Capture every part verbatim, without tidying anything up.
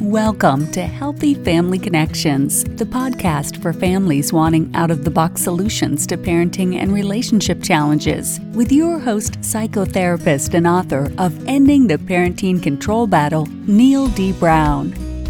Welcome to Healthy Family Connections, the podcast for families wanting out-of-the-box solutions to parenting and relationship challenges, with your host, psychotherapist and author of Ending the Parenting Control Battle, Neil D. Brown.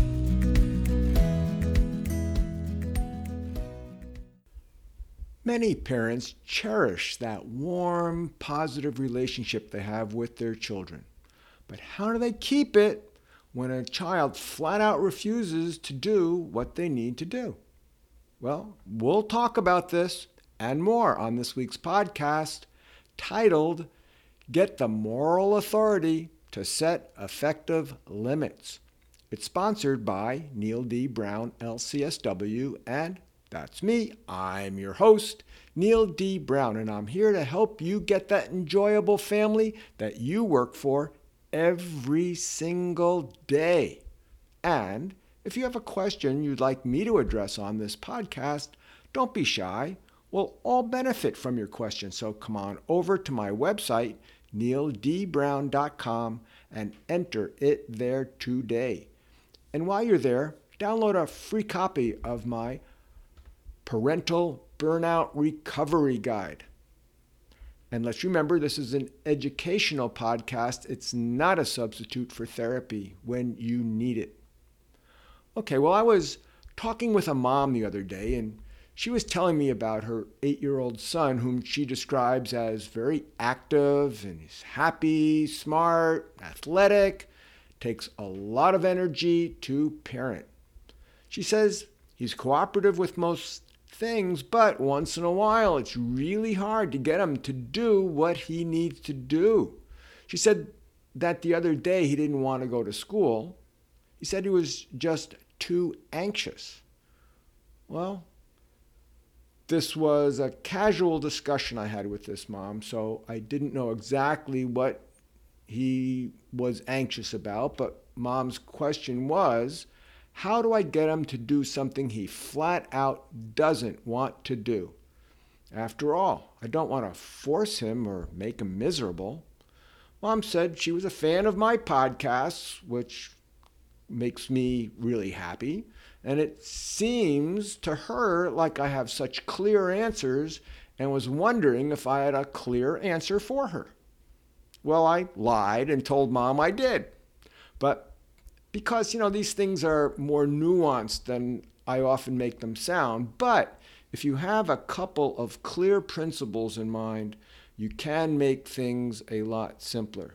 Many parents cherish that warm, positive relationship they have with their children. But how do they keep it when a child flat out refuses to do what they need to do? Well, we'll talk about this and more on this week's podcast titled, Get the Moral Authority to Set Effective Limits. It's sponsored by Neil D. Brown, L C S W, and that's me. I'm your host, Neil D. Brown, and I'm here to help you get that enjoyable family that you work for every single day. And if you have a question you'd like me to address on this podcast, don't be shy. We'll all benefit from your question. So come on over to my website, neil d brown dot com, and enter it there today. And while you're there, download a free copy of my Parental Burnout Recovery Guide. And let's remember, this is an educational podcast. It's not a substitute for therapy when you need it. Okay, well, I was talking with a mom the other day, and she was telling me about her eight-year-old son, whom she describes as very active, and he's happy, smart, athletic, takes a lot of energy to parent. She says he's cooperative with most things, but once in a while it's really hard to get him to do what he needs to do. She said that the other day he didn't want to go to school. He said he was just too anxious. Well, this was a casual discussion I had with this mom, so I didn't know exactly what he was anxious about, but mom's question was, how do I get him to do something he flat out doesn't want to do? After all, I don't want to force him or make him miserable. Mom said she was a fan of my podcasts, which makes me really happy. And it seems to her like I have such clear answers, and was wondering if I had a clear answer for her. Well, I lied and told Mom I did. But because, you know, these things are more nuanced than I often make them sound. But if you have a couple of clear principles in mind, you can make things a lot simpler.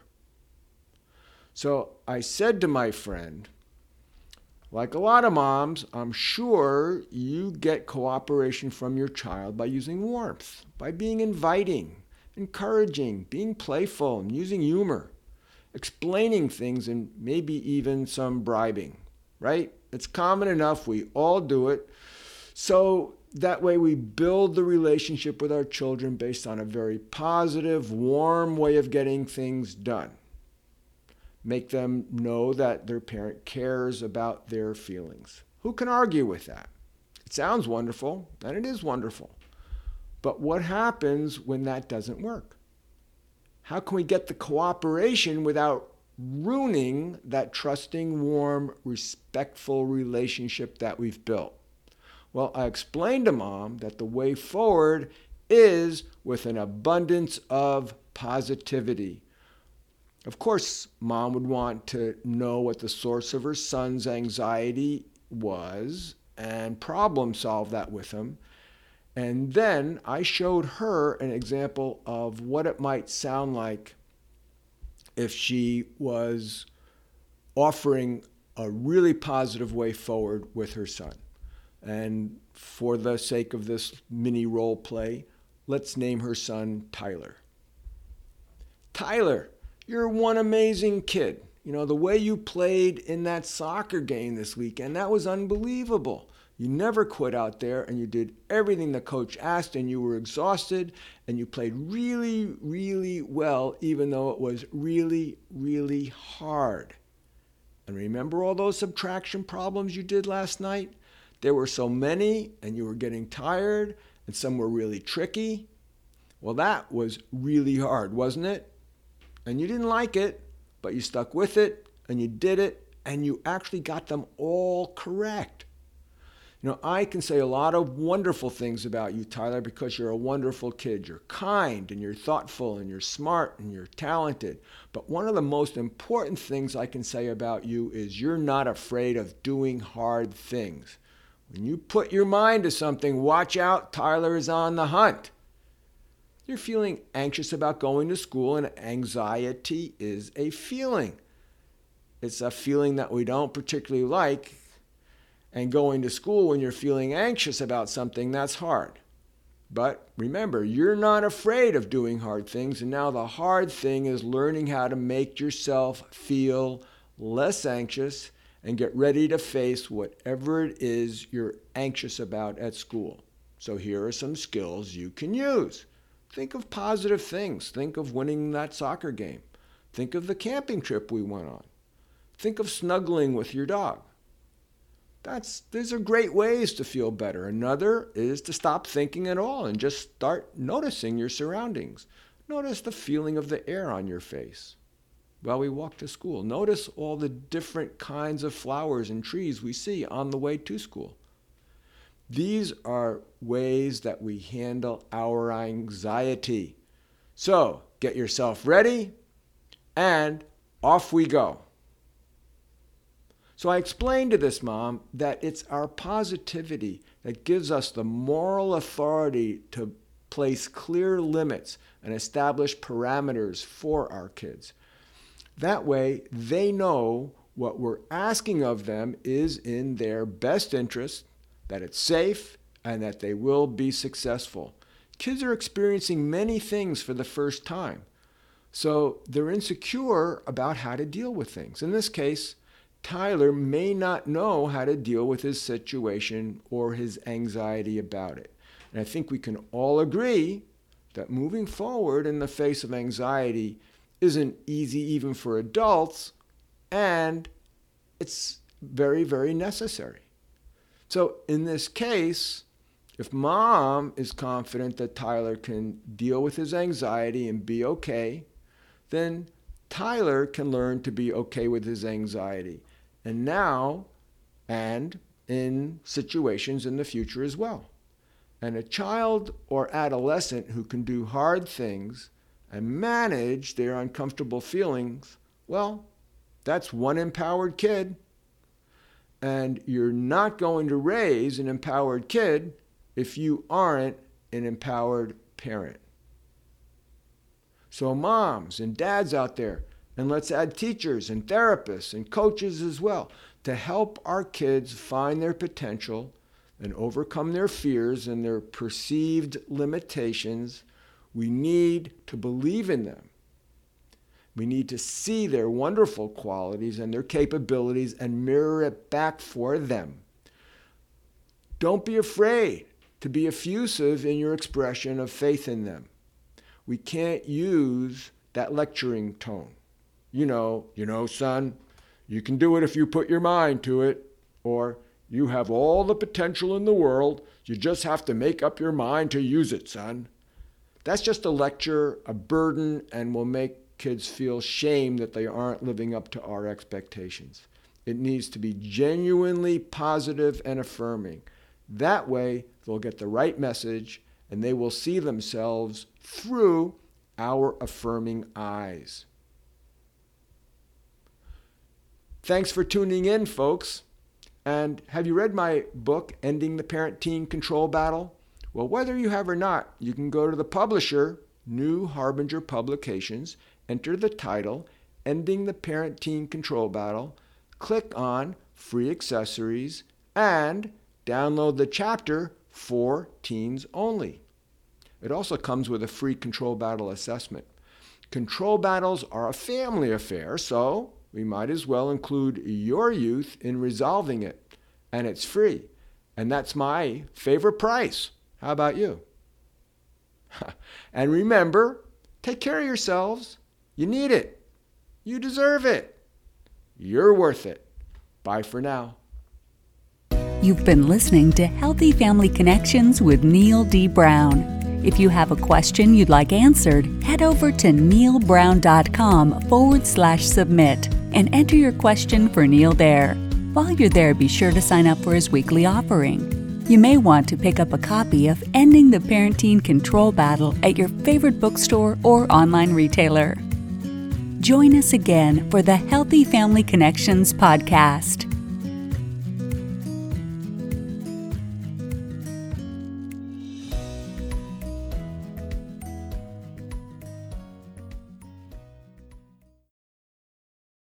So I said to my friend, like a lot of moms, I'm sure you get cooperation from your child by using warmth, by being inviting, encouraging, being playful, and using humor, explaining things, and maybe even some bribing, right? It's common enough. We all do it. So that way we build the relationship with our children based on a very positive, warm way of getting things done. Make them know that their parent cares about their feelings. Who can argue with that? It sounds wonderful, and it is wonderful. But what happens when that doesn't work? How can we get the cooperation without ruining that trusting, warm, respectful relationship that we've built? Well, I explained to Mom that the way forward is with an abundance of positivity. Of course, Mom would want to know what the source of her son's anxiety was and problem solve that with him. And then I showed her an example of what it might sound like if she was offering a really positive way forward with her son. And for the sake of this mini role play, let's name her son Tyler. Tyler, you're one amazing kid. You know, the way you played in that soccer game this weekend, that was unbelievable. You never quit out there, and you did everything the coach asked, and you were exhausted, and you played really, really well, even though it was really, really hard. And remember all those subtraction problems you did last night? There were so many, and you were getting tired, and some were really tricky. Well, that was really hard, wasn't it? And you didn't like it, but you stuck with it, and you did it, and you actually got them all correct. You know, I can say a lot of wonderful things about you, Tyler, because you're a wonderful kid. You're kind and you're thoughtful and you're smart and you're talented. But one of the most important things I can say about you is you're not afraid of doing hard things. When you put your mind to something, watch out, Tyler is on the hunt. You're feeling anxious about going to school, and anxiety is a feeling. It's a feeling that we don't particularly like. And going to school when you're feeling anxious about something, that's hard. But remember, you're not afraid of doing hard things. And now the hard thing is learning how to make yourself feel less anxious and get ready to face whatever it is you're anxious about at school. So here are some skills you can use. Think of positive things. Think of winning that soccer game. Think of the camping trip we went on. Think of snuggling with your dog. That's, these are great ways to feel better. Another is to stop thinking at all and just start noticing your surroundings. Notice the feeling of the air on your face while we walk to school. Notice all the different kinds of flowers and trees we see on the way to school. These are ways that we handle our anxiety. So get yourself ready and off we go. So I explained to this mom that it's our positivity that gives us the moral authority to place clear limits and establish parameters for our kids. That way, they know what we're asking of them is in their best interest, that it's safe, and that they will be successful. Kids are experiencing many things for the first time, so they're insecure about how to deal with things. In this case, Tyler may not know how to deal with his situation or his anxiety about it. And I think we can all agree that moving forward in the face of anxiety isn't easy even for adults, and it's very, very necessary. So in this case, if mom is confident that Tyler can deal with his anxiety and be okay, then Tyler can learn to be okay with his anxiety. And now, and in situations in the future as well. And a child or adolescent who can do hard things and manage their uncomfortable feelings, well, that's one empowered kid. And you're not going to raise an empowered kid if you aren't an empowered parent. So moms and dads out there, and let's add teachers and therapists and coaches as well, to help our kids find their potential and overcome their fears and their perceived limitations. We need to believe in them. We need to see their wonderful qualities and their capabilities and mirror it back for them. Don't be afraid to be effusive in your expression of faith in them. We can't use that lecturing tone. You know, you know, son, you can do it if you put your mind to it. Or, you have all the potential in the world. You just have to make up your mind to use it, son. That's just a lecture, a burden, and will make kids feel shame that they aren't living up to our expectations. It needs to be genuinely positive and affirming. That way, they'll get the right message and they will see themselves through our affirming eyes. Thanks for tuning in, folks. And have you read my book, Ending the Parent-Teen Control Battle? Well, whether you have or not, you can go to the publisher, New Harbinger Publications, enter the title, Ending the Parent-Teen Control Battle, click on Free Accessories, and download the chapter for teens only. It also comes with a free control battle assessment. Control battles are a family affair, so we might as well include your youth in resolving it. And it's free. And that's my favorite price. How about you? And remember, take care of yourselves. You need it. You deserve it. You're worth it. Bye for now. You've been listening to Healthy Family Connections with Neil D. Brown. If you have a question you'd like answered, head over to neilbrown.com forward slash submit. and enter your question for Neil there. While you're there, be sure to sign up for his weekly offering. You may want to pick up a copy of Ending the Parenting Control Battle at your favorite bookstore or online retailer. Join us again for the Healthy Family Connections podcast.